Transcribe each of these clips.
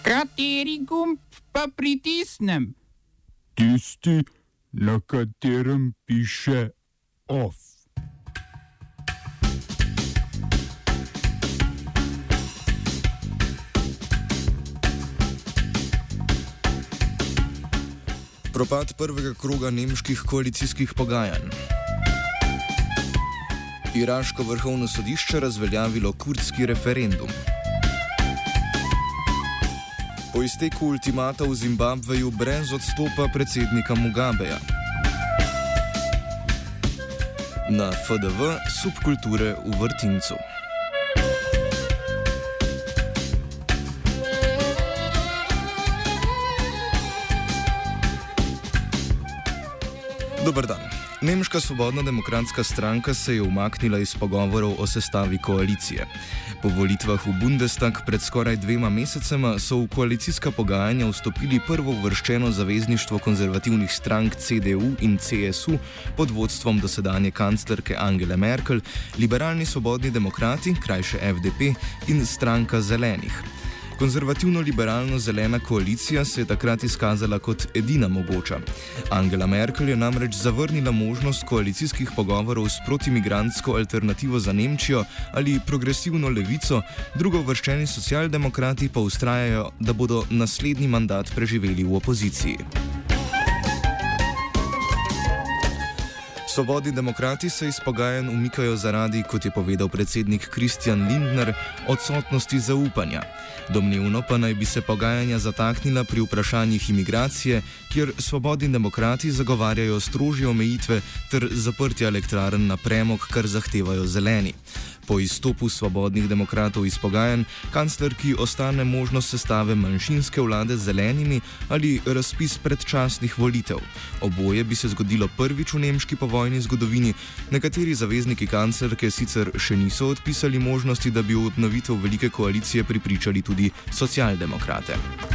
Kateri gumb pa pritisnem? Tisti, na katerem piše OF. Propad prvega kroga nemških koalicijskih pogajanj. Iraško vrhovno sodišče razveljavilo kurdski referendum. Po izteku ultimata v Zimbabveju brez odstopa predsednika Mugabeja. Na FDV subkulture v vrtincu. Dober dan. Nemška svobodno-demokratska stranka se je umaknila iz pogovorov o sestavi koalicije. Po volitvah v Bundestag pred skoraj 2 mesecema so v koalicijska pogajanja vstopili prvouvrščeno zavezništvo konzervativnih strank CDU in CSU pod vodstvom dosedanje kanclerke Angele Merkel, liberalni svobodni demokrati, krajše FDP, in stranka zelenih. Konzervativno-liberalno-zelena koalicija se je takrat izkazala kot edina mogoča. Angela Merkel je namreč zavrnila možnost koalicijskih pogovorov s protimigrantsko alternativo za Nemčijo ali progresivno levico, drugouvrščeni socialdemokrati pa vztrajajo, da bodo naslednji mandat preživeli v opoziciji. Svobodni demokrati se iz pogajanj umikajo zaradi, kot je povedal predsednik Christian Lindner, odsotnosti zaupanja. Domnevno pa naj bi se pogajanja zataknila pri vprašanjih imigracije, kjer svobodni demokrati zagovarjajo strožje omejitve ter zaprtja elektrarn na premog, kar zahtevajo zeleni. Po izstopu svobodnih demokratov iz pogajanj kanclerki ostane možnost sestave manjšinske vlade z zelenimi ali razpis predčasnih volitev. Oboje bi se zgodilo prvič v nemški povojni zgodovini. Nekateri zavezniki kanclerke sicer še niso odpisali možnosti, da bi v obnovitev velike koalicije pripričali tudi socialdemokrate.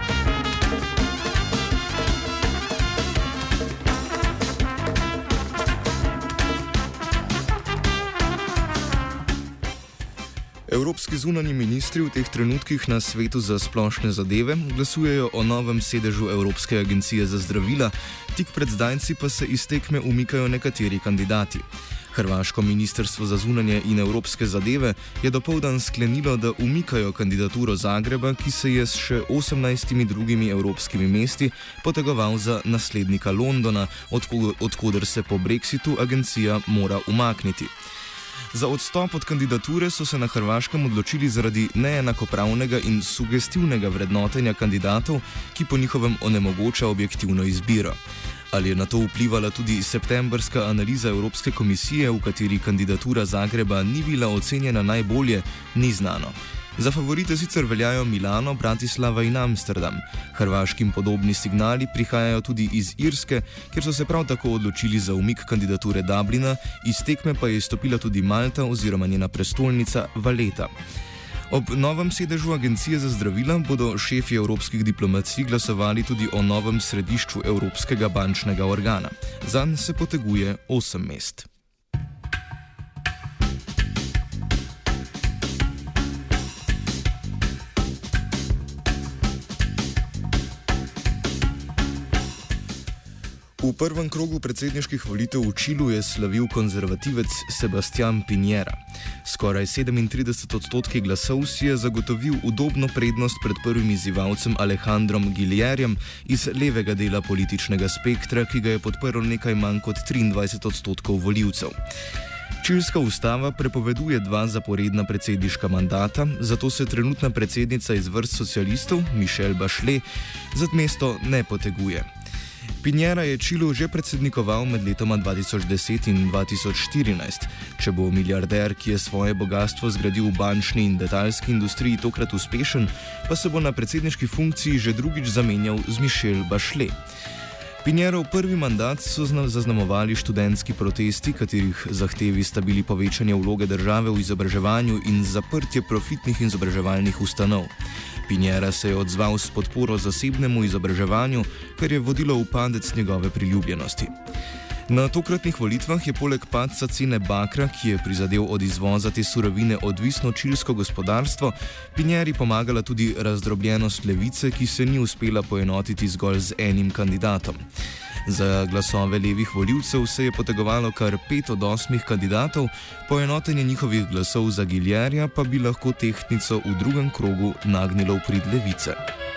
Evropski zunanji ministri v teh trenutkih na Svetu za splošne zadeve glasujejo o novem sedežu Evropske agencije za zdravila, tik pred zdajci pa se iz tekme umikajo nekateri kandidati. Hrvaško ministrstvo za zunanje in evropske zadeve je dopoldan sklenilo, da umikajo kandidaturo Zagreba, ki se je s še 18 drugimi evropskimi mesti potegoval za naslednika Londona, odkoder se po brexitu agencija mora umakniti. Za odstop od kandidature so se na Hrvaškem odločili zaradi neenakopravnega in sugestivnega vrednotenja kandidatov, ki po njihovem onemogoča objektivno izbiro. Ali je na to vplivala tudi septembrska analiza Evropske komisije, v kateri kandidatura Zagreba ni bila ocenjena najbolje, ni znano. Za favorite sicer veljajo Milano, Bratislava in Amsterdam. Hrvaškim podobni signali prihajajo tudi iz Irske, kjer so se prav tako odločili za umik kandidature Dublina, iz tekme pa je izstopila tudi Malta oziroma njena prestolnica Valetta. Ob novem sedežu Agencije za zdravila bodo šefi evropskih diplomacij glasovali tudi o novem središču Evropskega bančnega organa. Zanj se poteguje 8 mest. V prvem krogu predsedniških volitev v Čilu je slavil konzervativec Sebastián Piñera. Skoraj 37% glasov si je zagotovil udobno prednost pred prvim izzivalcem Alejandrom Guillerjem iz levega dela političnega spektra, ki ga je podprlo nekaj manj kot 23% volivcev. Čilska ustava prepoveduje 2 zaporedna predsedniška mandata, zato se trenutna predsednica iz vrst socialistov, Michelle Bachelet, za mesto ne poteguje. Piñera je Čilu že predsednikoval med letoma 2010 in 2014. Če bo milijarder, ki je svoje bogastvo zgradil v bančni in letalski industriji, tokrat uspešen, pa se bo na predsedniški funkciji že drugič zamenjal z Michelle Bachelet. Piñerov prvi mandat so zaznamovali študentski protesti, katerih zahtevi sta bili povečanje vloge države v izobraževanju in zaprtje profitnih izobraževalnih ustanov. Piñera se je odzval s podporo zasebnemu izobraževanju, kar je vodilo v padec njegove priljubljenosti. Na tokratnih volitvah je poleg padca cene bakra, ki je prizadel od izvoza te surovine odvisno čilsko gospodarstvo, Pinjeri pomagala tudi razdrobljenost levice, ki se ni uspela poenotiti zgolj z enim kandidatom. Za glasove levih volivcev se je potegovalo kar 5 od 8 kandidatov, poenotenje njihovih glasov za Giljerja pa bi lahko tehtnico v drugem krogu nagnilo v prid levice.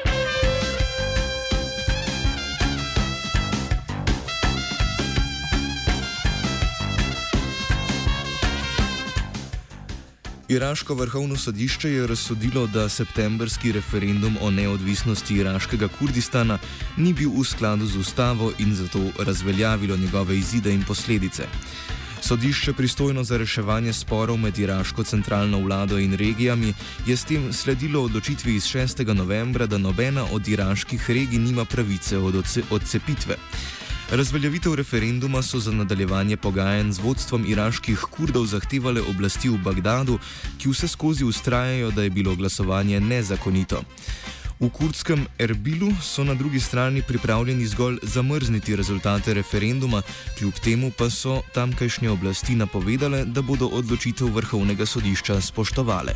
Iraško vrhovno sodišče je razsodilo, da septembrski referendum o neodvisnosti iraškega Kurdistana ni bil v skladu z ustavo in zato razveljavilo njegove izide in posledice. Sodišče, pristojno za reševanje sporov med iraško centralno vlado in regijami, je s tem sledilo odločitvi iz 6. novembra, da nobena od iraških regij nima pravice od odcepitve. Razveljavitev referenduma so za nadaljevanje pogajanj z vodstvom iraških Kurdov zahtevale oblasti v Bagdadu, ki vse skozi vztrajajo, da je bilo glasovanje nezakonito. V kurdskem Erbilu so na drugi strani pripravljeni zgolj zamrzniti rezultate referenduma, kljub temu pa so tamkajšnje oblasti napovedale, da bodo odločitev vrhovnega sodišča spoštovale.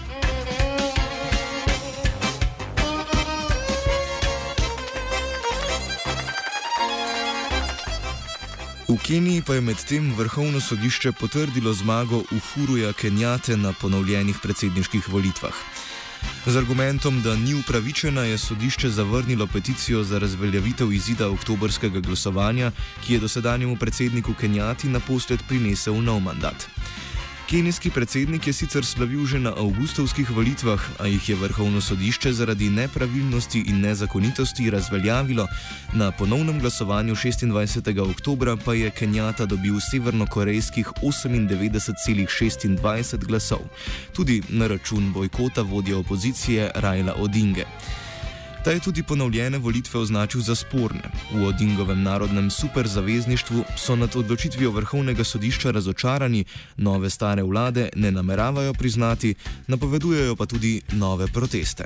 V Keniji pa je medtem vrhovno sodišče potrdilo zmago Uhuruja Kenjate na ponovljenih predsedniških volitvah. Z argumentom, da ni upravičena, je sodišče zavrnilo peticijo za razveljavitev izida oktobrskega glasovanja, ki je dosedanjemu predsedniku Kenjati naposled prinesel nov mandat. Kenijski predsednik je sicer slavil že na avgustovskih volitvah, a jih je vrhovno sodišče zaradi nepravilnosti in nezakonitosti razveljavilo. Na ponovnem glasovanju 26. oktobra pa je Kenjata dobil severnokorejskih 98,26 glasov, tudi na račun bojkota vodje opozicije Raila Odinge. Ta je tudi ponovljene volitve označil za sporne. V Odingovem narodnem superzavezništvu so nad odločitvijo vrhovnega sodišča razočarani, nove stare vlade ne nameravajo priznati, napovedujejo pa tudi nove proteste.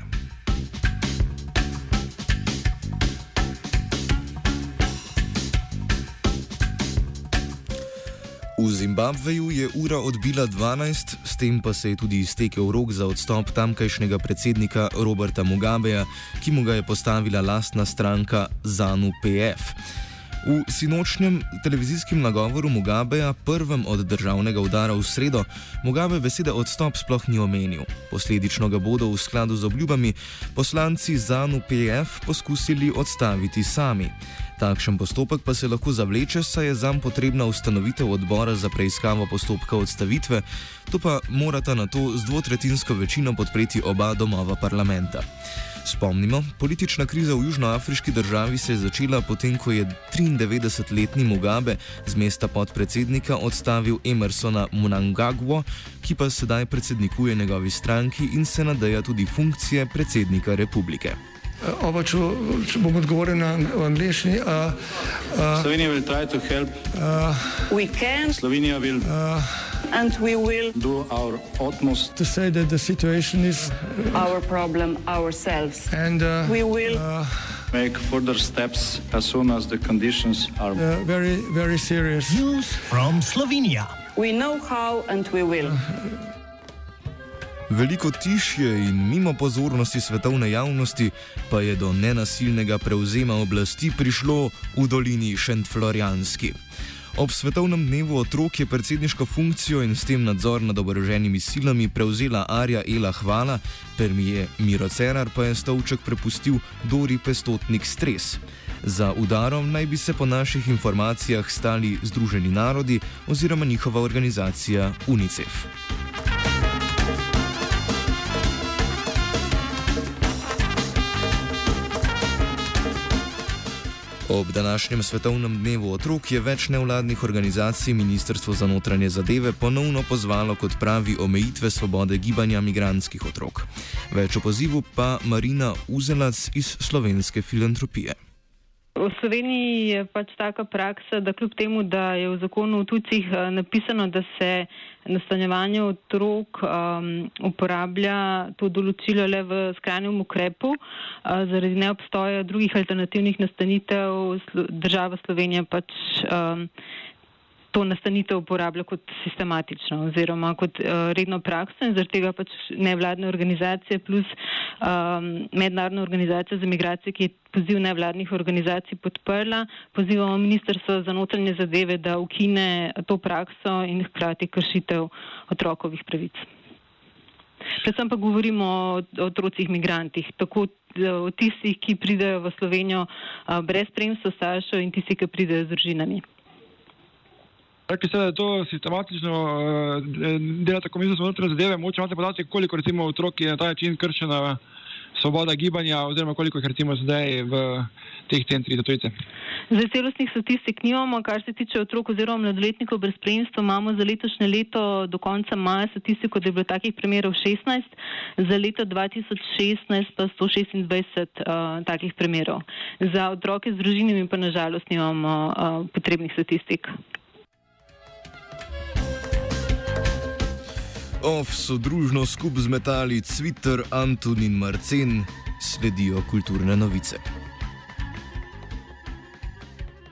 V Zimbabveju je ura odbila 12, s tem pa se je tudi iztekel rok za odstop tamkajšnjega predsednika Roberta Mugabeja, ki mu ga je postavila lastna stranka ZANU-PF. V sinočnjem televizijskem nagovoru Mugabeja, prvem od državnega udara v sredo, Mugabe besede odstop sploh ni omenil. Posledično ga bodo v skladu z obljubami poslanci ZANU-PF poskusili odstaviti sami. Takšen postopek pa se lahko zavleče, saj je zanj potrebna ustanovitev odbora za preiskavo postopka odstavitve, to pa morata nato z dvotretjinsko večino podpreti oba domova parlamenta. Spomnimo, politična kriza v južnoafriški državi se je začela potem, ko je 93-letni Mugabe z mesta podpredsednika odstavil Emersona Mnangagwa, ki pa sedaj predsednikuje njegovi stranki in se nadeja tudi funkcije predsednika republike. Oba, če bom odgovoril na angleščini. Slovenija will try to help. We can. Slovenija will. And we will Do our utmost. To say that the situation is. Our problem ourselves. And we will. Make further steps as soon as the conditions are. Very, very serious. News from Slovenia. We know how and we will. Veliko tišje in mimo pozornosti svetovne javnosti pa je do nenasilnega prevzema oblasti prišlo v dolini Šentflorjanski. Ob svetovnem dnevu otrok je predsedniško funkcijo in s tem nadzor nad oboroženimi silami prevzela Arja Ela Hvala, premijer Miro Cerar pa je stolček prepustil Dori Pestotnik-Stres. Za udarom naj bi se po naših informacijah stali Združeni narodi oziroma njihova organizacija UNICEF. Ob današnjem svetovnem dnevu otrok je več nevladnih organizacij Ministrstvo za notranje zadeve ponovno pozvalo, kot pravi, omejitve svobode gibanja migrantskih otrok. Več o pozivu pa Marina Uzelac iz Slovenske filantropije. V Sloveniji je pač taka praksa, da kljub temu, da je v zakonu o tujcih napisano, da se nastanjevanje otrok uporablja to določilo le v skrajnem ukrepu, zaradi neobstoja drugih alternativnih nastanitev država Slovenija pač to nastanitev uporablja kot sistematično oziroma kot redno prakso in zaradi tega pač nevladne organizacije plus mednarodna organizacija za migracije, ki je poziv nevladnih organizacij podprla, pozivamo Ministrstvo za notranje zadeve, da ukine to prakso in hkrati kršitev otrokovih pravic. Predvsem pa govorimo o otrocih migrantih, tako o tistih, ki pridejo v Slovenijo brez spremstva staršev in tistih, ki pridejo z družinami. Rekli ste, da je to sistematično dela tako Ministrstvo za notranje zadeve, mogoče imate podatke, koliko recimo otrok je na ta način kršena svoboda gibanja oziroma koliko jih recimo zdaj v teh centrih za tujce? Zdaj celostnih statistik nimamo, kar se tiče otrok oziroma mladoletnikov brez spremstva, imamo za letošnje leto do konca maja statistiko, da je bilo takih primerov 16, za leto 2016 pa 126 takih primerov. Za otroke z družinami pa nažalost nimamo potrebnih statistik. OF so družno skup zmetali Cviter, Antun in Marcen, sledijo kulturne novice.